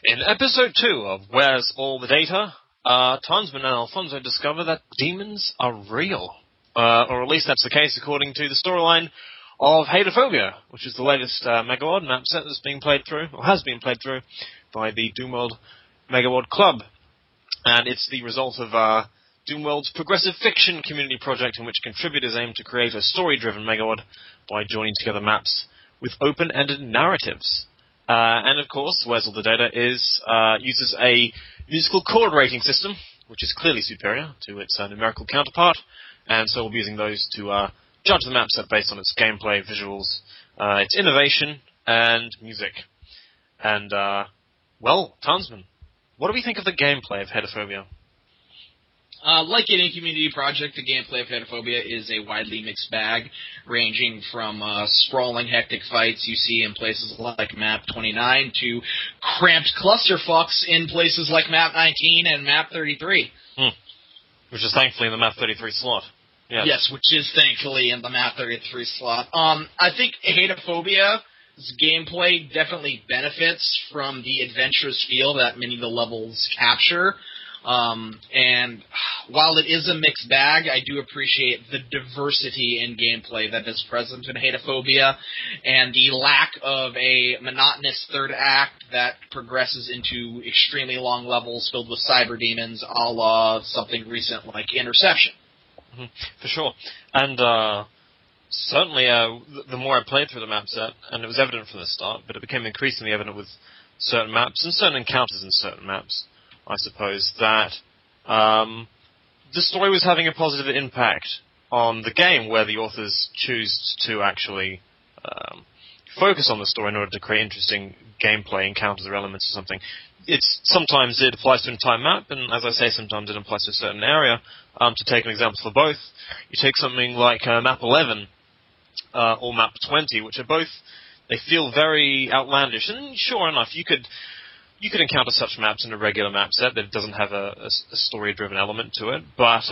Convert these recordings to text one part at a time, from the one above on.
In episode 2 of Where's All the Data, Townsman and Alfonso discover that demons are real. Or at least that's the case according to the storyline of Hadeophobia, which is the latest Megawad map set that's being played through, or has been played through, by the Doomworld Megawad Club. And it's the result of Doomworld's progressive fiction community project in which contributors aim to create a story-driven Megawad by joining together maps with open-ended narratives. And of course, Where's All the Data uses a musical chord rating system, which is clearly superior to its numerical counterpart, and so we'll be using those to judge the map set based on its gameplay, visuals, its innovation, and music. And, Townsman, what do we think of the gameplay of Hadeophobia? Like any community project, the gameplay of Hadeophobia is a widely mixed bag, ranging from sprawling, hectic fights you see in places like Map 29 to cramped clusterfucks in places like Map 19 and Map 33. Which is thankfully in the Map 33 slot. Yes, which is thankfully in the Map 33 slot. I think Hadeophobia's gameplay definitely benefits from the adventurous feel that many of the levels capture. And while it is a mixed bag, I do appreciate the diversity in gameplay that is present in Hadeophobia and the lack of a monotonous third act that progresses into extremely long levels filled with cyber demons, a la something recent like Interception. For sure. And certainly the more I played through the map set, and it was evident from the start, but it became increasingly evident with certain maps and certain encounters in certain maps, I suppose, that the story was having a positive impact on the game, where the authors choose to actually focus on the story in order to create interesting gameplay encounters or elements or something. Sometimes it applies to an entire map, and as I say, sometimes it applies to a certain area. To take an example for both, you take something like Map 11 or Map 20, which are both, they feel very outlandish, and sure enough, you could encounter such maps in a regular map set that doesn't have a story-driven element to it, but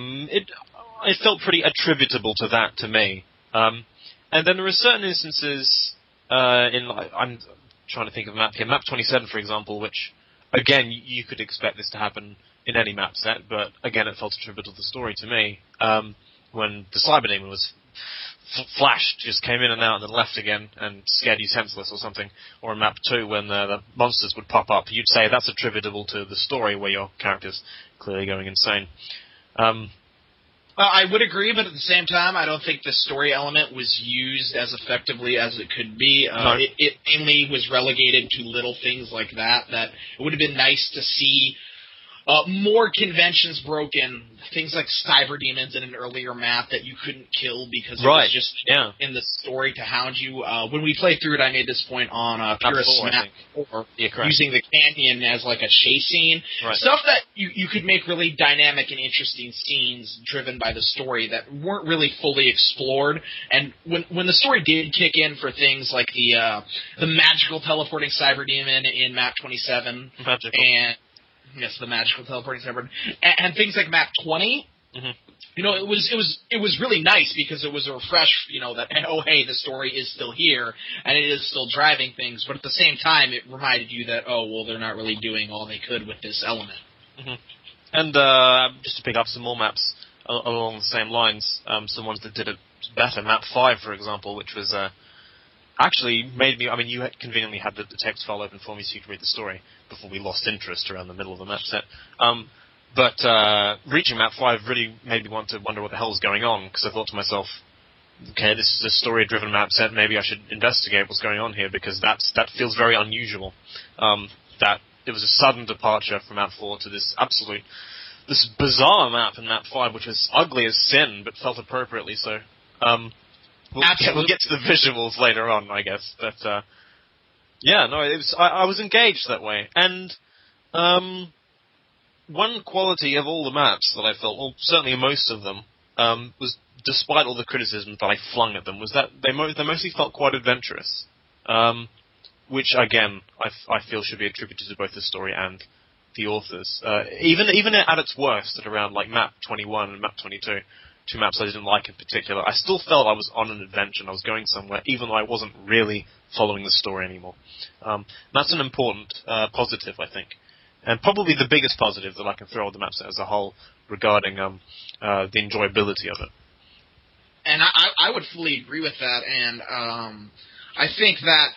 it felt pretty attributable to that to me. And then there are certain instances I'm trying to think of a map here, Map 27, for example, which, again, you could expect this to happen in any map set, but again, it felt attributable to the story to me, when the Cyber Demon was flashed, just came in and out and then left again and scared you senseless or something. Or in Map 2, when the monsters would pop up, you'd say that's attributable to the story where your character's clearly going insane. I would agree, but at the same time, I don't think the story element was used as effectively as it could be. No. It mainly was relegated to little things like that it would have been nice to see more conventions broken, things like cyber demons in an earlier map that you couldn't kill because it was just in the story to hound you. When we played through it, I made this point on Purist Map 4, using the canyon as like a chase scene. Right. Stuff that you could make really dynamic and interesting scenes driven by the story that weren't really fully explored. And when the story did kick in for things like the magical teleporting cyber demon in Map 27, Yes, the magical teleporting cyber, and things like Map 20. Mm-hmm. It was really nice because it was a refresh. That the story is still here and it is still driving things. But at the same time, it reminded you that they're not really doing all they could with this element. Mm-hmm. And just to pick up some more maps along the same lines, some ones that did it better. Map 5, for example, which was actually made me. I mean, you conveniently had the text file open for me so you could read the story before we lost interest around the middle of the map set. But reaching Map 5 really made me want to wonder what the hell's going on, because I thought to myself, okay, this is a story-driven map set, maybe I should investigate what's going on here, because that feels very unusual. That it was a sudden departure from Map 4 to this bizarre map in Map 5, which was ugly as sin, but felt appropriately so. We'll get to the visuals later on, I guess, but I was engaged that way, and one quality of all the maps that I felt, well, certainly most of them, was, despite all the criticism that I flung at them, was that they mostly felt quite adventurous, which, again, I feel should be attributed to both the story and the authors. Even at its worst, at around like Map 21 and Map 22, two maps I didn't like in particular, I still felt I was on an adventure and I was going somewhere, even though I wasn't really following the story anymore. That's an important positive, I think. And probably the biggest positive that I can throw at the map set as a whole regarding the enjoyability of it. And I would fully agree with that, and I think that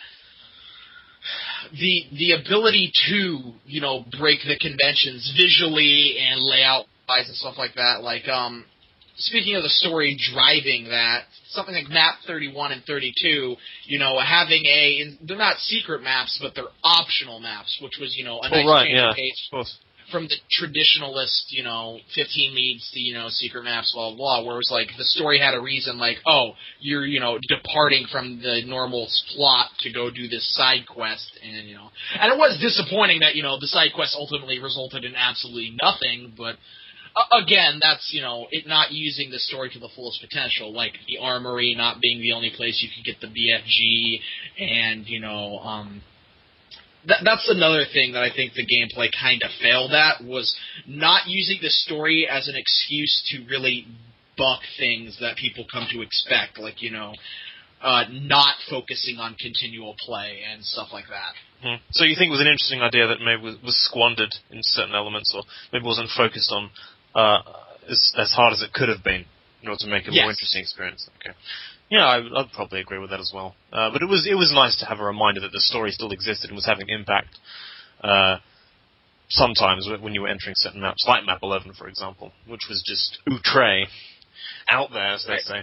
the ability to, break the conventions visually and layout-wise and stuff like that, like, speaking of the story driving that, something like Map 31 and 32, having they're not secret maps, but they're optional maps, which was, a nice change of pace from the traditionalist, 15 leads to, secret maps, blah, blah, blah, where it was like the story had a reason, like, oh, you're, departing from the normal plot to go do this side quest, and, and it was disappointing that, the side quest ultimately resulted in absolutely nothing, but again, that's, it not using the story to the fullest potential, like the armory not being the only place you could get the BFG, and, that's another thing that I think the gameplay kind of failed at, was not using the story as an excuse to really buck things that people come to expect, like, not focusing on continual play and stuff like that. Mm-hmm. So you think it was an interesting idea that maybe was squandered in certain elements, or maybe wasn't focused on as hard as it could have been in order to make a more interesting experience? Okay. Yeah, I'd probably agree with that as well. But it was nice to have a reminder that the story still existed and was having impact sometimes when you were entering certain maps, like Map 11, for example, which was just outre, out there, as they say.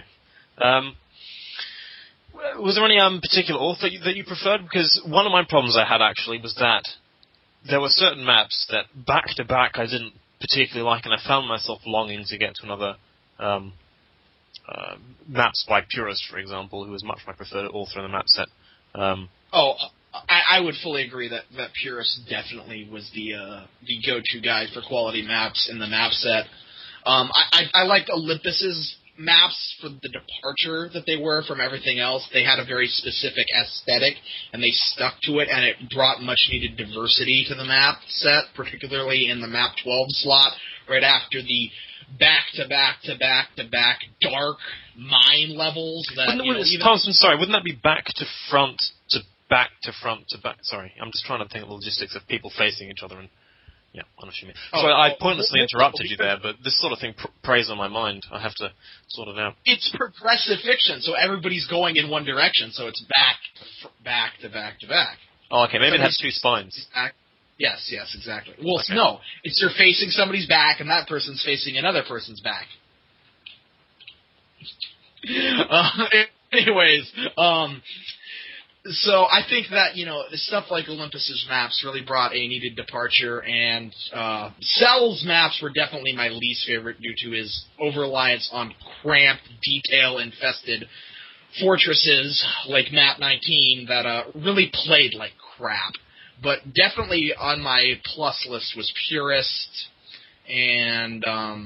Was there any particular author that you preferred? Because one of my problems I had, actually, was that there were certain maps that, back-to-back, I didn't particularly like, and I found myself longing to get to another maps by Purist, for example, who was much my preferred author in the map set. I would fully agree that Purist definitely was the go-to guy for quality maps in the map set. I liked Olympus's maps for the departure that they were from everything else. They had a very specific aesthetic, and they stuck to it, and it brought much-needed diversity to the map set, particularly in the Map 12 slot, right after the back-to-back-to-back-to-back dark mine levels that, Thompson, sorry, wouldn't that be back to front to back to front to back? Sorry, I'm just trying to think of the logistics of people facing each other and... Yeah, I know what you mean. So I pointlessly interrupted you there, but this sort of thing preys on my mind. I have to sort it out. It's progressive fiction, so everybody's going in one direction, so it's back to back to back. Oh, okay, maybe it has two spines. Yes, exactly. Well, okay. No, it's you're facing somebody's back, and that person's facing another person's back. Anyways, so I think that, stuff like Olympus's maps really brought a needed departure, and Cell's maps were definitely my least favorite due to his over-reliance on cramped, detail-infested fortresses like Map 19 that really played like crap. But definitely on my plus list was Purist and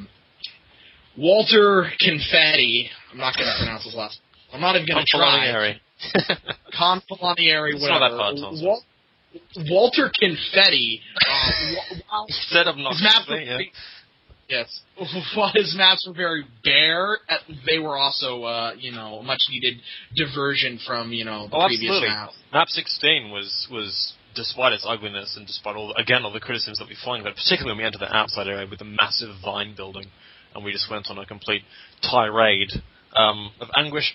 Walter Confetti. I'm not going to pronounce his last name. I'm not even going to try. Confalonieri, whatever. Walter Confetti. Instead of not. Yes. While his maps were very bare, they were also, a much-needed diversion from, the previous maps. Map 16 was, despite its ugliness and despite all the criticisms that we find about it, particularly when we entered the outside area with the massive vine building, and we just went on a complete tirade of anguish.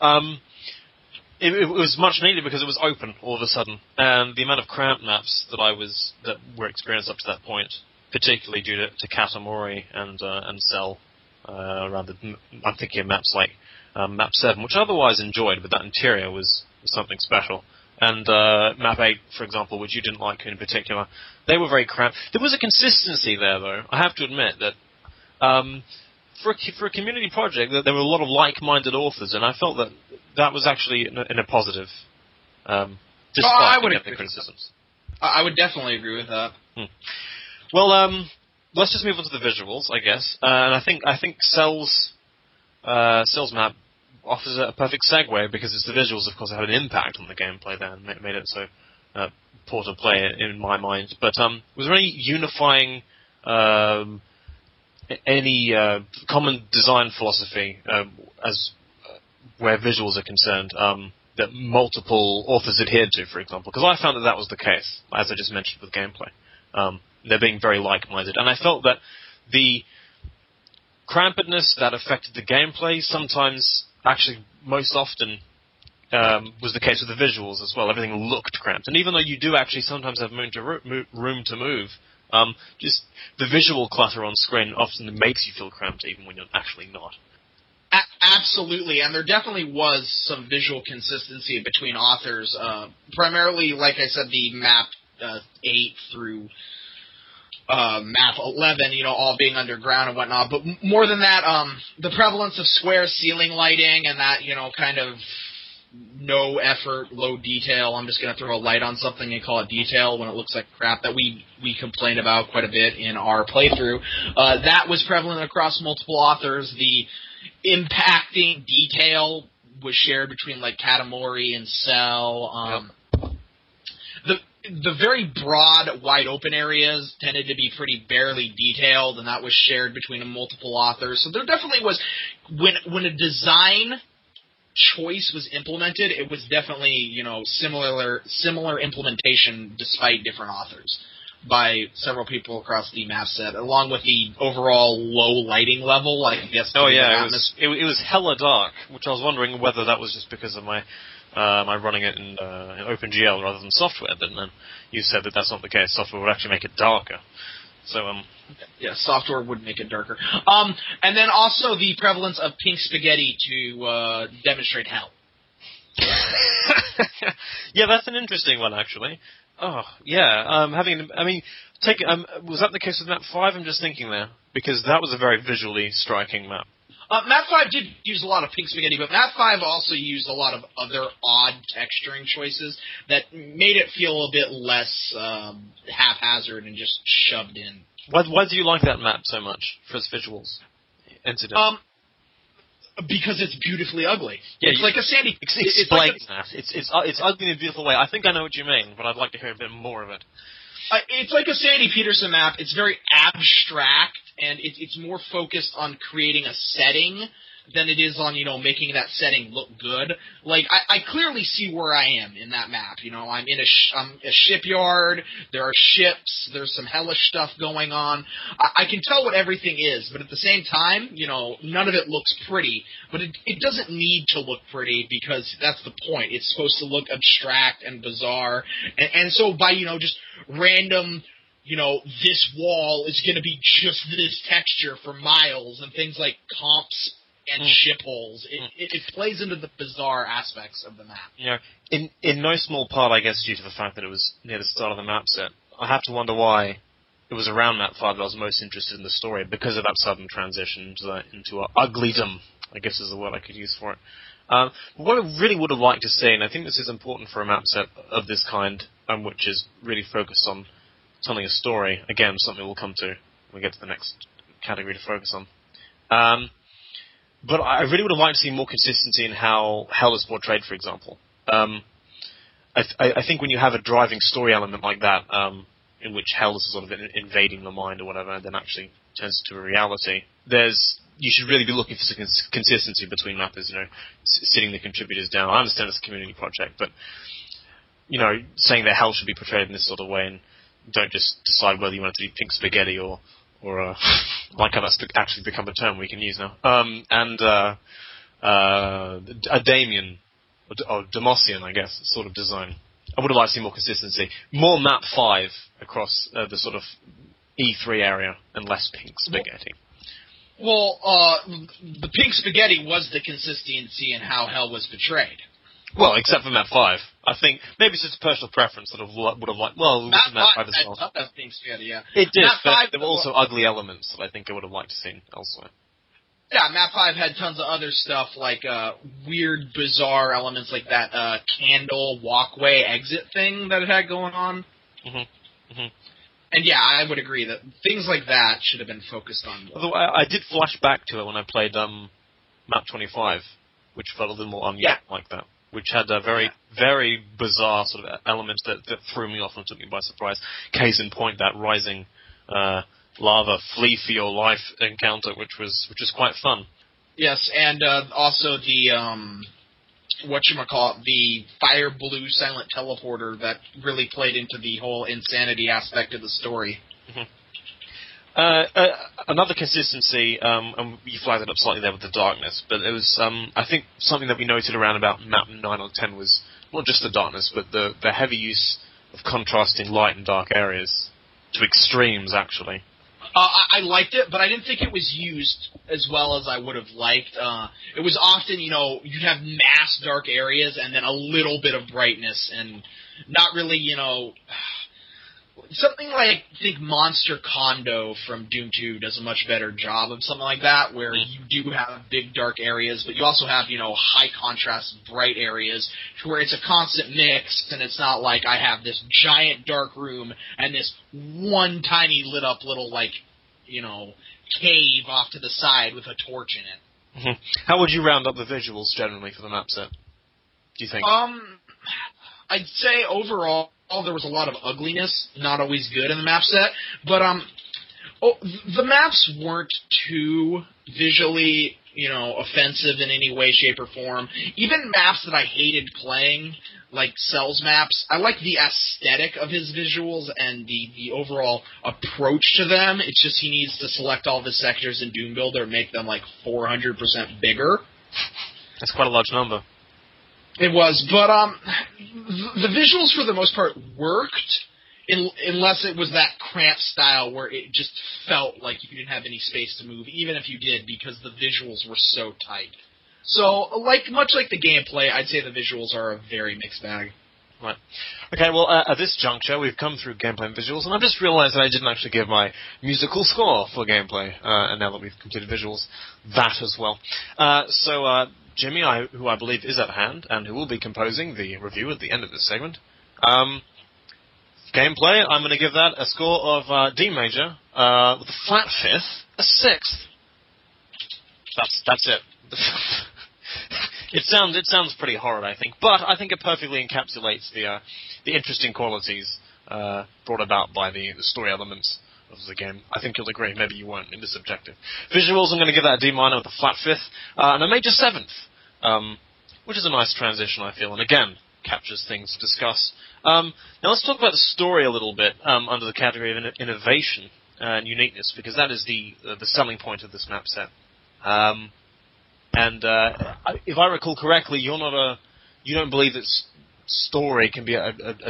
It was much needed because it was open all of a sudden, and the amount of cramped maps that were experienced up to that point, particularly due to Katamari and Cell, I'm thinking of maps like Map 7, which I otherwise enjoyed, but that interior was something special. And Map 8, for example, which you didn't like in particular, they were very cramped. There was a consistency there, though. I have to admit that for a community project, there were a lot of like-minded authors, and I felt that was actually in a positive, despite the criticisms. I would definitely agree with that. Well, let's just move on to the visuals, I guess. And I think Cell's map offers a perfect segue, because it's the visuals, of course, that had an impact on the gameplay there and made it so poor to play in my mind. But was there any unifying any common design philosophy where visuals are concerned that multiple authors adhered to, for example? Because I found that was the case, as I just mentioned with gameplay. They're being very like-minded. And I felt that the crampedness that affected the gameplay sometimes, actually most often, was the case with the visuals as well. Everything looked cramped. And even though you do actually sometimes have room to move, just the visual clutter on screen often makes you feel cramped even when you're actually not. Absolutely, and there definitely was some visual consistency between authors. Primarily, like I said, the map 8 through map 11, all being underground and whatnot. But more than that, the prevalence of square ceiling lighting and that, kind of no effort, low detail. I'm just going to throw a light on something and call it detail when it looks like crap that we complained about quite a bit in our playthrough. That was prevalent across multiple authors. The impacting detail was shared between like Katamori and Cell. The very broad, wide open areas tended to be pretty barely detailed, and that was shared between multiple authors. So there definitely was, when a design choice was implemented, it was definitely, similar implementation despite different authors by several people across the map set, along with the overall low lighting level, I guess. Oh yeah, it was hella dark, which I was wondering whether that was just because of my running it in OpenGL rather than software, but then you said that that's not the case. Software would actually make it darker. So, yeah, software would make it darker. And then also the prevalence of pink spaghetti to demonstrate hell. Yeah, that's an interesting one, actually. Oh, yeah. Was that the case with Map 5? I'm just thinking there. Because that was a very visually striking map. Map 5 did use a lot of pink spaghetti, but Map 5 also used a lot of other odd texturing choices that made it feel a bit less haphazard and just shoved in. Why do you like that map so much for its visuals? Incident. Because it's beautifully ugly. Yeah, it's like a sandy... Explain that. It's ugly in a beautiful way. I think I know what you mean, but I'd like to hear a bit more of it. It's like a Sandy Peterson map. It's very abstract, and it's more focused on creating a setting than it is on, making that setting look good. Like, I clearly see where I am in that map. I'm in a shipyard, there are ships, there's some hellish stuff going on. I can tell what everything is, but at the same time, none of it looks pretty. But it doesn't need to look pretty because that's the point. It's supposed to look abstract and bizarre. And so by, just random... this wall is going to be just this texture for miles, and things like comps and ship holes. It plays into the bizarre aspects of the map. Yeah, in no small part, I guess, due to the fact that it was near the start of the map set, I have to wonder why it was around Map 5 that I was most interested in the story, because of that sudden transition into ugly-dom, I guess is the word I could use for it. What I really would have liked to see, and I think this is important for a map set of this kind, which is really focused on telling a story, again, something we'll come to when we get to the next category to focus on. But I really would have liked to see more consistency in how hell is portrayed, for example. I think when you have a driving story element like that, in which hell is sort of invading the mind or whatever, and then actually turns into a reality, you should really be looking for some consistency between mappers, sitting the contributors down. I understand it's a community project, but, saying that hell should be portrayed in this sort of way, and don't just decide whether you want it to be pink spaghetti or like how that's actually become a term we can use now. A Damien, or Demosian, I guess, sort of design. I would have liked to see more consistency. More Map 5 across the sort of E3 area, and less pink spaghetti. Well, the pink spaghetti was the consistency in how hell was portrayed. Well, except for Map 5. I think maybe it's just a personal preference that would have liked. Well, Map 5 as well. pink spaghetti, yeah. It did, Map but 5, there were also ugly elements that I think I would have liked to see elsewhere. Yeah, Map 5 had tons of other stuff, like weird, bizarre elements like that candle walkway exit thing that it had going on. And yeah, I would agree that things like that should have been focused on more. Although I did flash back to it when I played Map 25, which felt a little more like that. Which had a very bizarre sort of elements that threw me off and took me by surprise. Case in point, that rising lava flee for your life encounter, which was quite fun. Yes, and also the whatchamacallit, the fire blue silent teleporter that really played into the whole insanity aspect of the story. Another consistency, and you flagged it up slightly there with the darkness, but it was, I think, something that we noted around about map 9 or 10 was not just the darkness, but the heavy use of contrasting light and dark areas to extremes, actually. I liked it, but I didn't think it was used as well as I would have liked. It was often, you'd have mass dark areas and then a little bit of brightness, and not really, something like, I think Monster Condo from Doom 2 does a much better job of something like that, where you do have big dark areas, but you also have, high contrast bright areas, to where it's a constant mix, and it's not like I have this giant dark room and this one tiny lit up little, cave off to the side with a torch in it. Mm-hmm. How would you round up the visuals generally for the map set, do you think? I'd say overall, there was a lot of ugliness, not always good in the map set, but the maps weren't too visually, offensive in any way, shape, or form. Even maps that I hated playing, like Cell's maps, I like the aesthetic of his visuals and the overall approach to them. It's just he needs to select all of his sectors in Doom Builder and make them 400% bigger. That's quite a large number. It was, but the visuals for the most part worked, unless it was that cramped style where it just felt like you didn't have any space to move, even if you did, because the visuals were so tight. So, much like the gameplay, I'd say the visuals are a very mixed bag. Right. Okay, well, at this juncture, we've come through gameplay and visuals, and I've just realized that I didn't actually give my musical score for gameplay, and now that we've completed visuals, that as well. So, Jimmy, who I believe is at hand, and who will be composing the review at the end of this segment. Gameplay, I'm going to give that a score of D major, with a flat fifth, a sixth. That's it. It sounds pretty horrid, I think, but I think it perfectly encapsulates the interesting qualities brought about by the story elements of the game. I think you'll agree. Maybe you won't. It is subjective. Visuals, I'm going to give that a D minor with a flat fifth, and a major seventh, which is a nice transition, I feel, and again captures things to discuss. Now let's talk about the story a little bit under the category of innovation and uniqueness, because that is the selling point of this map set. And if I recall correctly, you don't believe that story can be a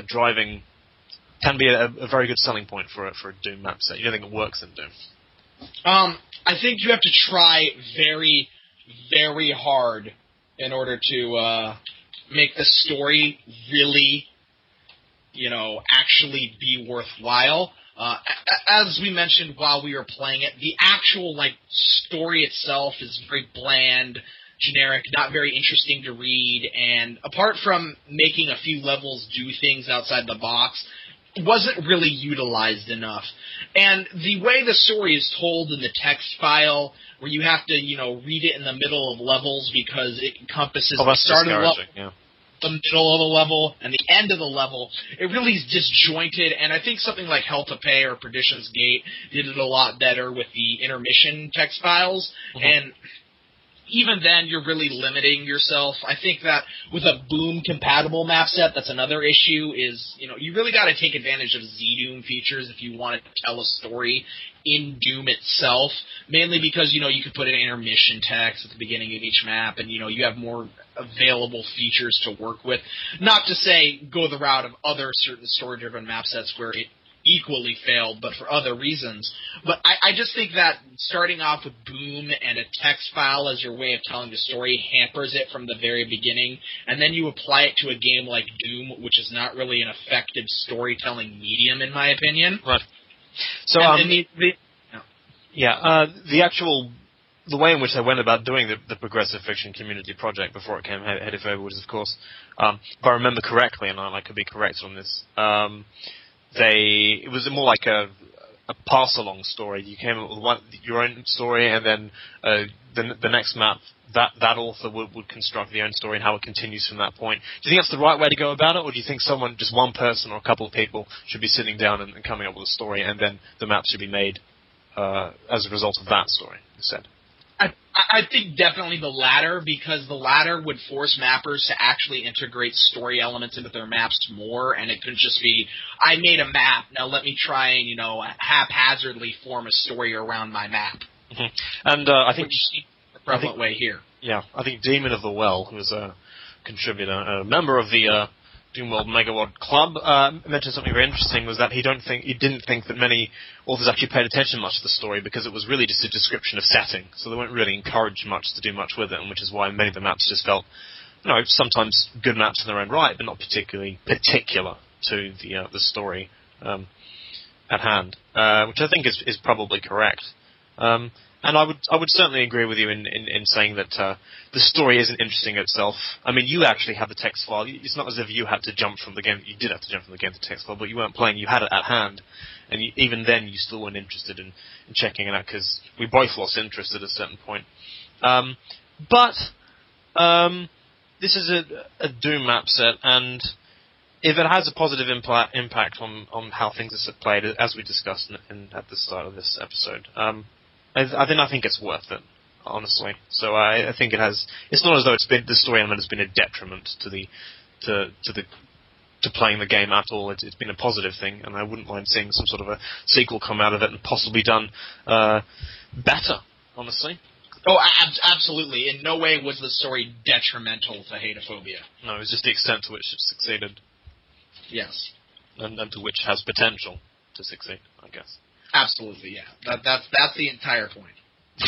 very good selling point for a Doom map set. You don't think it works in Doom? I think you have to try very, very hard in order to make the story really, actually be worthwhile. As we mentioned while we were playing it, the actual story itself is very bland, generic, not very interesting to read, and apart from making a few levels do things outside the box, wasn't really utilized enough. And the way the story is told in the text file, where you have to, read it in the middle of levels because it encompasses the start of the level, the middle of the level, and the end of the level, it really is disjointed, and I think something like Hell to Pay or Perdition's Gate did it a lot better with the intermission text files, and even then, you're really limiting yourself. I think that with a Boom-compatible map set, that's another issue, is, you really got to take advantage of Z-Doom features if you want to tell a story in Doom itself, mainly because, you could put an intermission text at the beginning of each map, and, you have more available features to work with. Not to say go the route of other certain story-driven map sets where it equally failed, but for other reasons. But I just think that starting off with Boom and a text file as your way of telling the story hampers it from the very beginning, and then you apply it to a game like Doom, which is not really an effective storytelling medium, in my opinion. Right. So, the way in which they went about doing the Progressive Fiction Community Project before it came headed over was, of course, if I remember correctly, and I could be correct on this, it was more like a pass-along story. You came up with your own story, and then the next map, that author would construct their own story and how it continues from that point. Do you think that's the right way to go about it, or do you think just one person or a couple of people should be sitting down and coming up with a story, and then the map should be made as a result of that story, you said. I think definitely the latter, because the latter would force mappers to actually integrate story elements into their maps more, and it couldn't just be, I made a map, now let me try and, haphazardly form a story around my map. Mm-hmm. And I think... the prevalent way here. Yeah, I think Demon of the Well, who was a contributor, a member of the Doomworld Megawad Club, mentioned something very interesting, was that he didn't think that many authors actually paid attention much to the story because it was really just a description of setting, so they weren't really encouraged much to do much with it, and which is why many of the maps just felt, sometimes good maps in their own right, but not particularly particular to the story at hand, which I think is probably correct. And I would certainly agree with you in saying that the story isn't interesting itself. I mean, you actually have the text file. It's not as if you had to jump from the game. You did have to jump from the game to the text file, but you weren't playing. You had it at hand. And even then, you still weren't interested in checking it out because we both lost interest at a certain point. But this is a Doom map set, and if it has a positive impact on how things are played, as we discussed at the start of this episode, I think it's worth it, honestly. So I think it has. It's not as though the story element has been a detriment to playing the game at all. It's been a positive thing, and I wouldn't mind seeing some sort of a sequel come out of it and possibly done better, honestly. Oh, absolutely. In no way was the story detrimental to Hatophobia. No, it was just the extent to which it succeeded. Yes. And to which has potential to succeed, I guess. Absolutely, yeah. That's the entire point.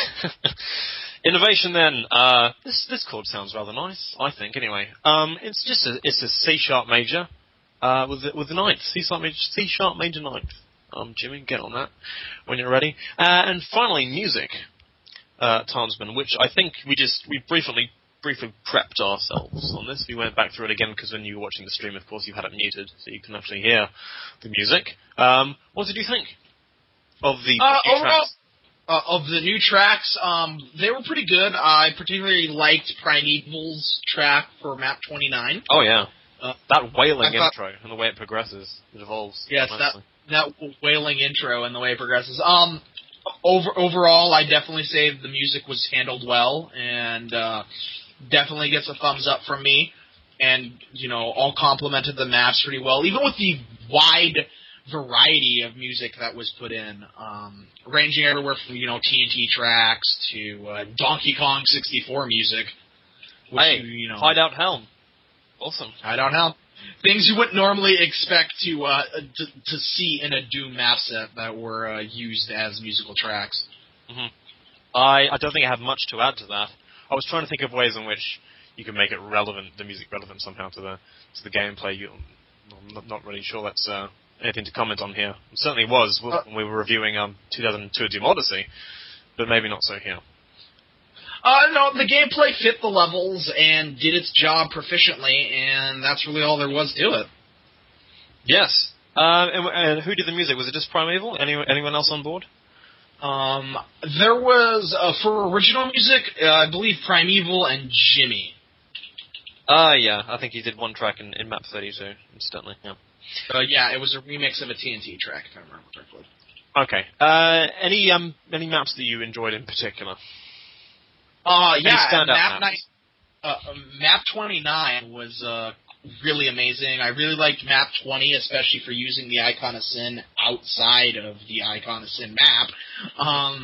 Innovation, then. This chord sounds rather nice, I think. Anyway, it's a C sharp major with the ninth. C sharp major ninth. Jimmy, get on that when you're ready. And finally, music, Tarnsman, which I think we briefly prepped ourselves on this. We went back through it again because when you were watching the stream, of course, you had it muted, so you can actually hear the music. What did you think of the new tracks? Of the new tracks, they were pretty good. I particularly liked Primeval's track for map 29. Oh, yeah. That wailing intro and the way it progresses, it evolves. Yes, that wailing intro and the way it progresses. Overall, I definitely say the music was handled well, and definitely gets a thumbs up from me. And, all complimented the maps pretty well, even with the wide variety of music that was put in, ranging everywhere from, TNT tracks to Donkey Kong 64 music. Which, Hideout Helm. Awesome. Hideout Helm. Things you wouldn't normally expect to see in a Doom map set that were used as musical tracks. Mm-hmm. I don't think I have much to add to that. I was trying to think of ways in which you can make it relevant, the music relevant somehow to the gameplay. I'm not really sure that's anything to comment on here. It certainly was when we were reviewing 2002 Doom Odyssey, but maybe not so here. No, the gameplay fit the levels and did its job proficiently, and that's really all there was to it. Yes. And who did the music? Was it just Primeval? Anyone else on board? There was, for original music, I believe Primeval and Jimmy. Yeah, I think he did one track in map 32, incidentally, yeah. Yeah, it was a remix of a TNT track, if I remember correctly. Okay. Any maps that you enjoyed in particular? Map 29 was really amazing. I really liked map 20, especially for using the Icon of Sin outside of the Icon of Sin map.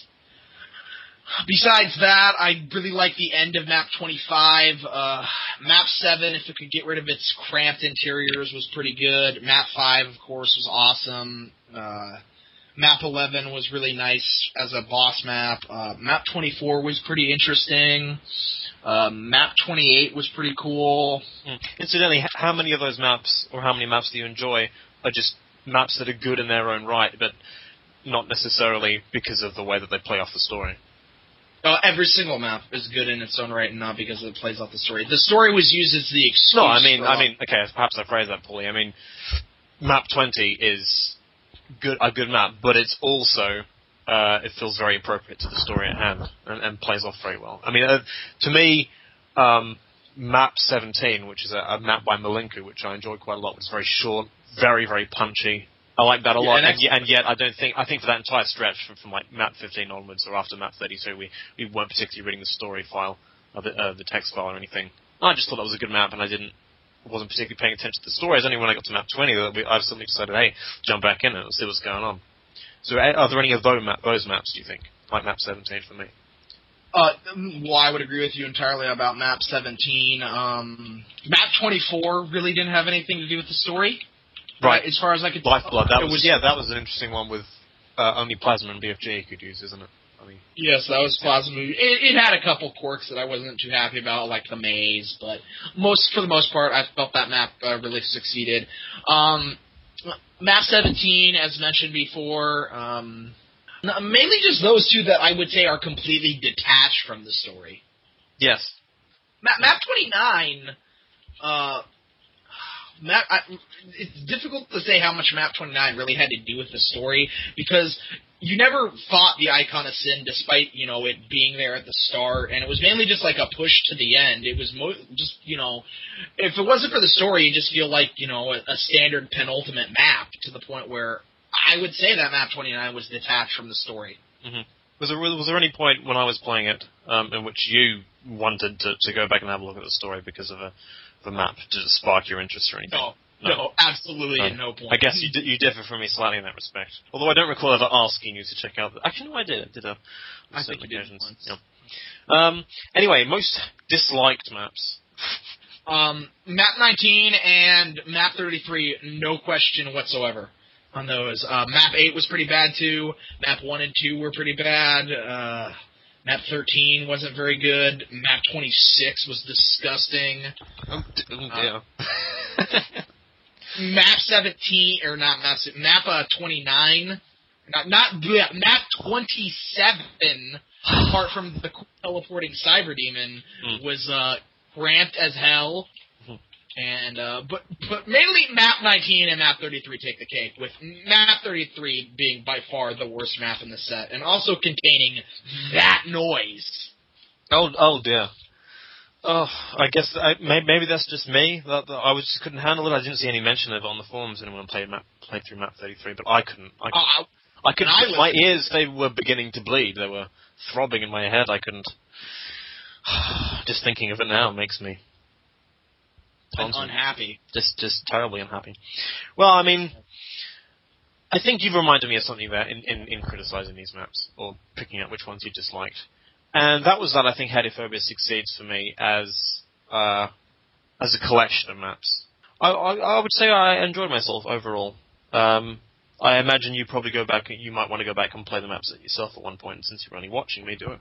Besides that, I really liked the end of map 25. Map 7, if it could get rid of its cramped interiors, was pretty good. Map 5, of course, was awesome. Map 11 was really nice as a boss map. Map 24 was pretty interesting. Map 28 was pretty cool. Incidentally, how many of those maps, or how many maps do you enjoy, are just maps that are good in their own right, but not necessarily because of the way that they play off the story? Every single map is good in its own right, and not because it plays off the story. The story was used as the excuse. No, I mean, okay, perhaps I phrased that poorly. I mean, map 20 is a good map, but it's also it feels very appropriate to the story at hand and plays off very well. I mean, to me, map 17, which is a map by Malinku, which I enjoyed quite a lot, was very short, very, very punchy, I like that a lot, Yeah, and yet I think for that entire stretch from like map 15 onwards or after map 32, we weren't particularly reading the story file, of the text file or anything. I just thought that was a good map, and I wasn't particularly paying attention to the story. It was only when I got to map 20 that I suddenly decided, hey, jump back in and see what's going on. So are there any of those maps, do you think? Like map 17 for me? Well, I would agree with you entirely about map 17. Map 24 really didn't have anything to do with the story. Right. As far as I could tell. Lifeblood, that was an interesting one with only Plasma and BFG you could use, isn't it? I mean, yes, that was Plasma. It had a couple quirks that I wasn't too happy about, like the maze, but for the most part, I felt that map really succeeded. Map 17, as mentioned before, mainly just those two that I would say are completely detached from the story. yes. Map 29, it's difficult to say how much Map 29 really had to do with the story, because you never fought the Icon of Sin despite, it being there at the start, and it was mainly just like a push to the end. It was just, if it wasn't for the story, you just feel like, a standard penultimate map, to the point where I would say that Map 29 was detached from the story. Mm-hmm. Was there any point when I was playing it in which you wanted to go back and have a look at the story because of a map to spark your interest or anything? No, absolutely at no point. I guess you differ from me slightly in that respect. Although I don't recall ever asking you to check out... Actually, no, I did. I think you did once. Yeah. Anyway, most disliked maps. Map 19 and Map 33, no question whatsoever on those. Map 8 was pretty bad, too. Map 1 and 2 were pretty bad. Map 13 wasn't very good. Map 26 was disgusting. Oh dear. Map 17, or not Map 29, Map 27, apart from the teleporting Cyber Demon, was cramped as hell. And but mainly Map 19 and Map 33 take the cake, with Map 33 being by far the worst map in the set, and also containing that noise. Oh dear. Oh, I guess maybe that's just me. That I just couldn't handle it. I didn't see any mention of it on the forums. Anyone played through Map 33, but I couldn't. I couldn't. My ears, they were beginning to bleed. They were throbbing in my head. I couldn't. Just thinking of it now makes me unhappy. Just terribly unhappy. Well, I mean, I think you've reminded me of something there in criticizing these maps, or picking out which ones you disliked. And that was that I think Hedophobia succeeds for me as a collection of maps. I would say I enjoyed myself overall. I imagine you might want to go back and play the maps yourself at one point, since you're only watching me do it.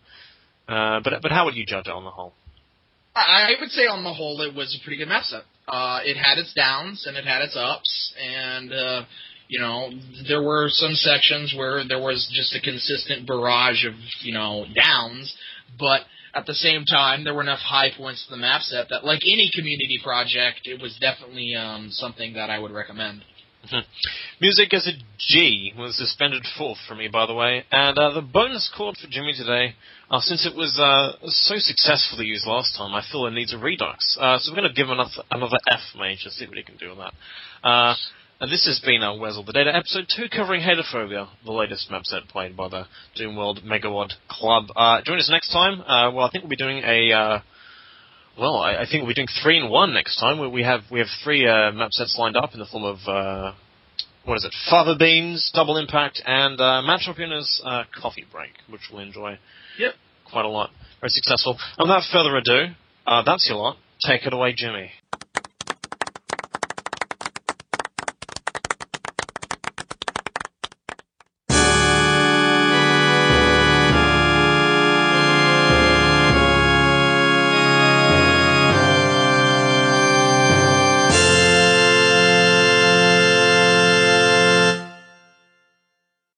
But how would you judge it on the whole? I would say on the whole it was a pretty good map set. It had its downs and it had its ups, and there were some sections where there was just a consistent barrage of, downs, but at the same time, there were enough high points to the map set that, like any community project, it was definitely something that I would recommend. Music as a G was suspended 4th for me, by the way, and the bonus chord for Jimmy today, since it was so successfully used last time, I feel it needs a redux. So we're going to give him another F major, see what he can do with that. And this has been our Where's All the Data, episode 2, covering Hedophobia, the latest map set played by the Doomworld Megawad Club. Join us next time. I think we'll be doing I think we'll be doing 3 in 1 next time. We have 3 map sets lined up in the form of Fava Beans, Double Impact, and Match Winners Coffee Break, which we'll enjoy quite a lot. Very successful. And without further ado, that's your lot. Take it away, Jimmy.